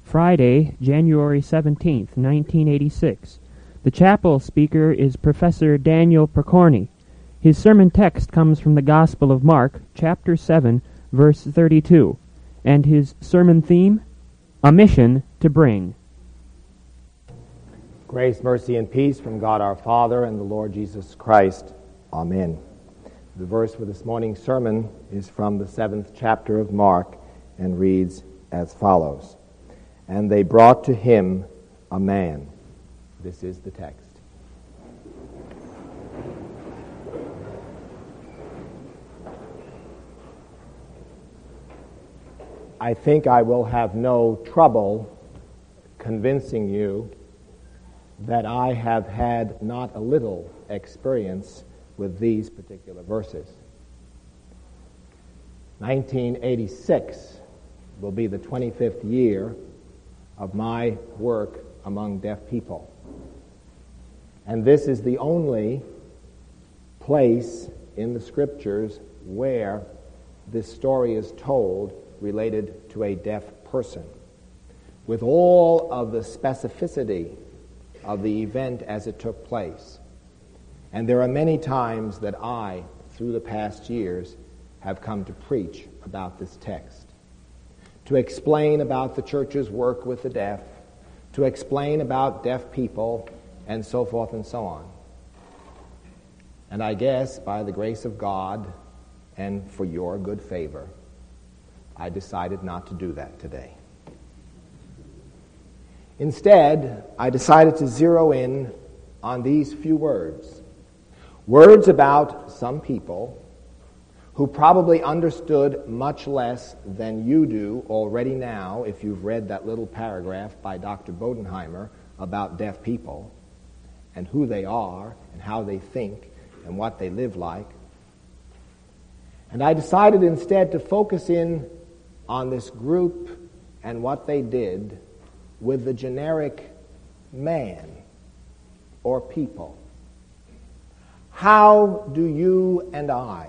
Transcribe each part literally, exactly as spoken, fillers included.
Friday, January seventeenth, nineteen eighty-six. The chapel speaker is Professor Daniel Percorny. His sermon text comes from the Gospel of Mark, chapter seven, verse thirty-two, and his sermon theme, A Mission to Bring. Grace, mercy, and peace from God our Father and the Lord Jesus Christ. Amen. The verse for this morning's sermon is from the seventh chapter of Mark and reads as follows. And they brought to him a man. This is the text. I think I will have no trouble convincing you that I have had not a little experience with these particular verses. nineteen eighty-six will be the twenty-fifth year of my work among deaf people. And this is the only place in the Scriptures where this story is told related to a deaf person, with all of the specificity of the event as it took place. And there are many times that I, through the past years, have come to preach about this text, to explain about the church's work with the deaf, to explain about deaf people, and so forth and so on. And I guess, by the grace of God and for your good favor, I decided not to do that today. Instead, I decided to zero in on these few words. Words about some people who probably understood much less than you do already now if you've read that little paragraph by Doctor Bodenheimer about deaf people and who they are and how they think and what they live like. And I decided instead to focus in on this group and what they did with the generic man or people. How do you and I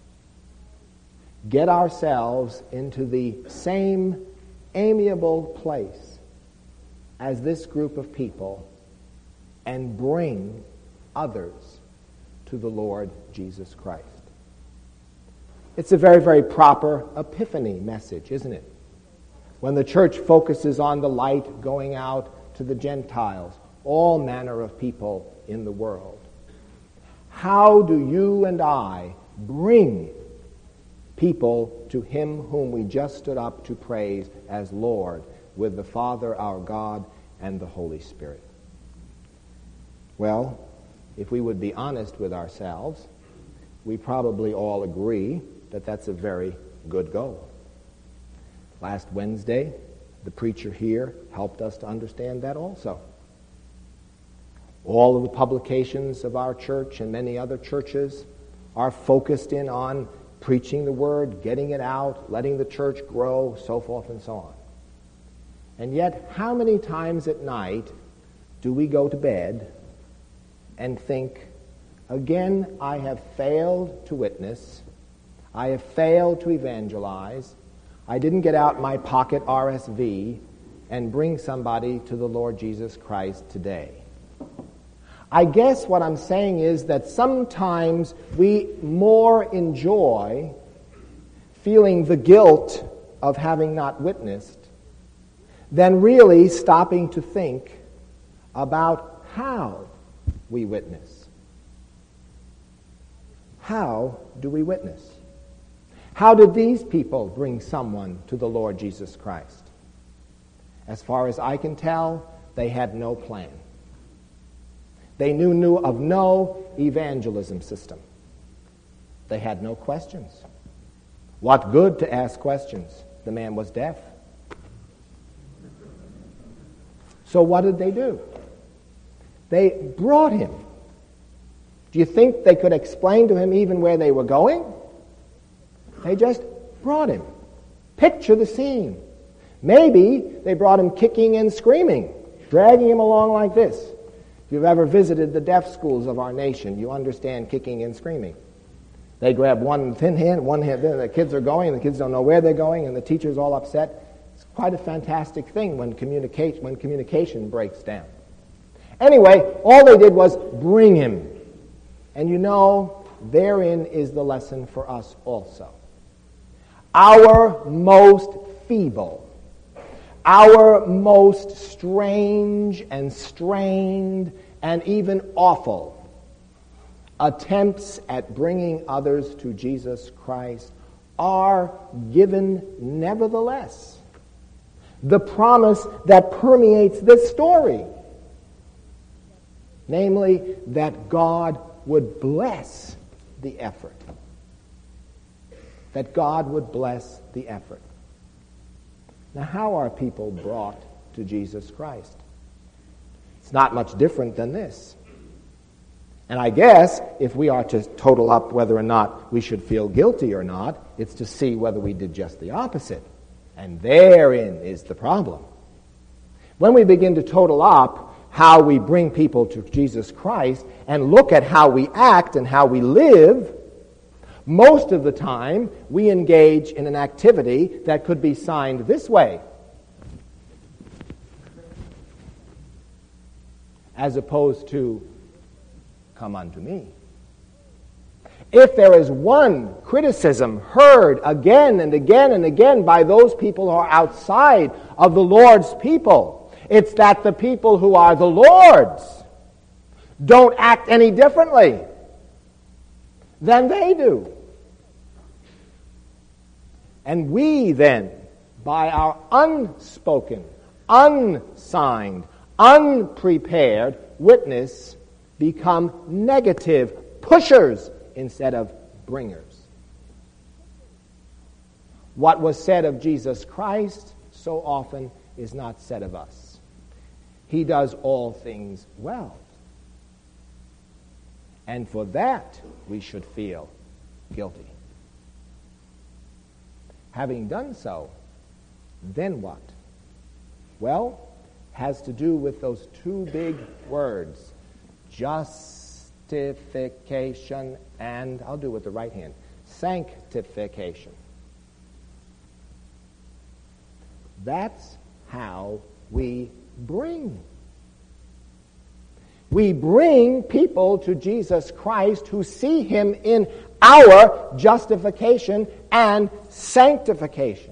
get ourselves into the same amiable place as this group of people and bring others to the Lord Jesus Christ? It's a very, very proper epiphany message, isn't it? When the church focuses on the light going out to the Gentiles, all manner of people in the world. How do you and I bring people to him whom we just stood up to praise as Lord with the Father, our God, and the Holy Spirit? Well, if we would be honest with ourselves, we probably all agree that that's a very good goal. Last Wednesday, the preacher here helped us to understand that also. All of the publications of our church and many other churches are focused in on preaching the word, getting it out, letting the church grow, so forth and so on. And yet, how many times at night do we go to bed and think, again, I have failed to witness, I have failed to evangelize, I didn't get out my pocket R S V and bring somebody to the Lord Jesus Christ today. I guess what I'm saying is that sometimes we more enjoy feeling the guilt of having not witnessed than really stopping to think about how we witness. How do we witness? How did these people bring someone to the Lord Jesus Christ? As far as I can tell, they had no plan. They knew, knew of no evangelism system. They had no questions. What good to ask questions? The man was deaf. So what did they do? They brought him. Do you think they could explain to him even where they were going? They just brought him. Picture the scene. Maybe they brought him kicking and screaming, dragging him along like this. If you've ever visited the deaf schools of our nation, you understand kicking and screaming. They grab one thin hand, one hand, then the kids are going, and the kids don't know where they're going, and the teacher's all upset. It's quite a fantastic thing when communicate, when communication breaks down. Anyway, all they did was bring him. And you know, therein is the lesson for us also. Our most feeble, our most strange and strained and even awful attempts at bringing others to Jesus Christ are given nevertheless. The promise that permeates this story, namely that God would bless the effort. That God would bless the effort. Now, how are people brought to Jesus Christ? It's not much different than this. And I guess if we are to total up whether or not we should feel guilty or not, it's to see whether we did just the opposite. And therein is the problem. When we begin to total up how we bring people to Jesus Christ and look at how we act and how we live, most of the time we engage in an activity that could be signed this way, as opposed to, come unto me. If there is one criticism heard again and again and again by those people who are outside of the Lord's people, it's that the people who are the Lord's don't act any differently than they do. And we then, by our unspoken, unsigned, unprepared witness, become negative pushers instead of bringers. What was said of Jesus Christ so often is not said of us. He does all things well. And for that, we should feel guilty. Having done so, then what? Well, has to do with those two big words, justification and, I'll do it with the right hand, sanctification. That's how we bring. We bring people to Jesus Christ who see him in our justification and sanctification.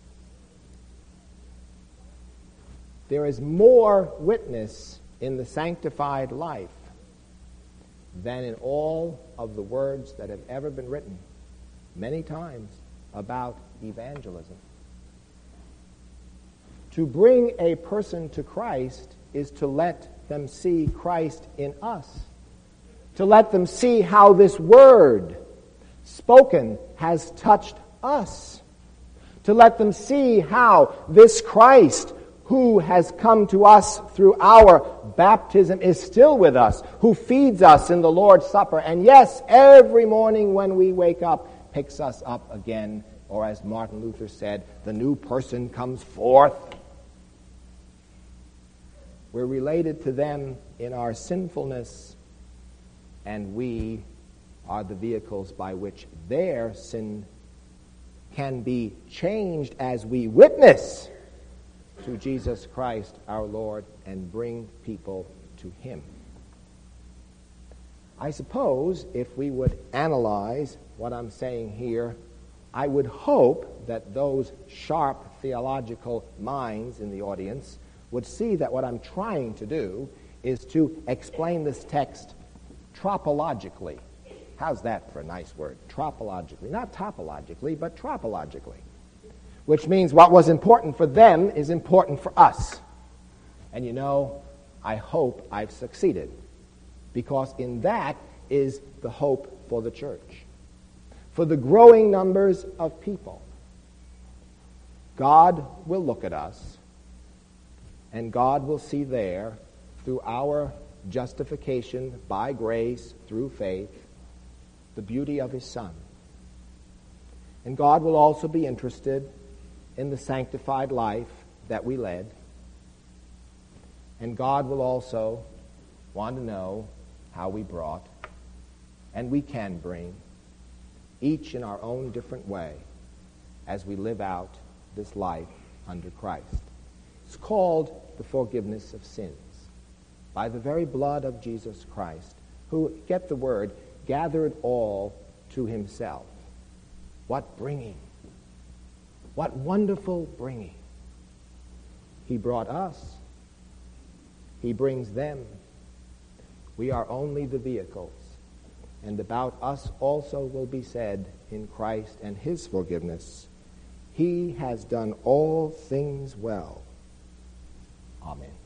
There is more witness in the sanctified life than in all of the words that have ever been written many times about evangelism. To bring a person to Christ is to let them see Christ in us, to let them see how this word spoken has touched us, to let them see how this Christ who has come to us through our baptism is still with us, who feeds us in the Lord's Supper, and yes, every morning when we wake up, picks us up again, or as Martin Luther said, the new person comes forth. We're related to them in our sinfulness, and we are the vehicles by which their sin can be changed as we witness to Jesus Christ our Lord and bring people to him. I suppose if we would analyze what I'm saying here, I would hope that those sharp theological minds in the audience would see that what I'm trying to do is to explain this text tropologically. How's that for a nice word? Tropologically. Not topologically, but tropologically. Which means what was important for them is important for us. And you know, I hope I've succeeded, because in that is the hope for the church, for the growing numbers of people. God will look at us, and God will see there, through our justification by grace through faith, the beauty of his Son. And God will also be interested in the sanctified life that we led. And God will also want to know how we brought, and we can bring, each in our own different way, as we live out this life under Christ. It's called the forgiveness of sins by the very blood of Jesus Christ, who, get the word, gathered all to himself. What bringing! What wonderful bringing! He brought us. He brings them. We are only the vehicles. And about us also will be said in Christ and his forgiveness, he has done all things well. Amen.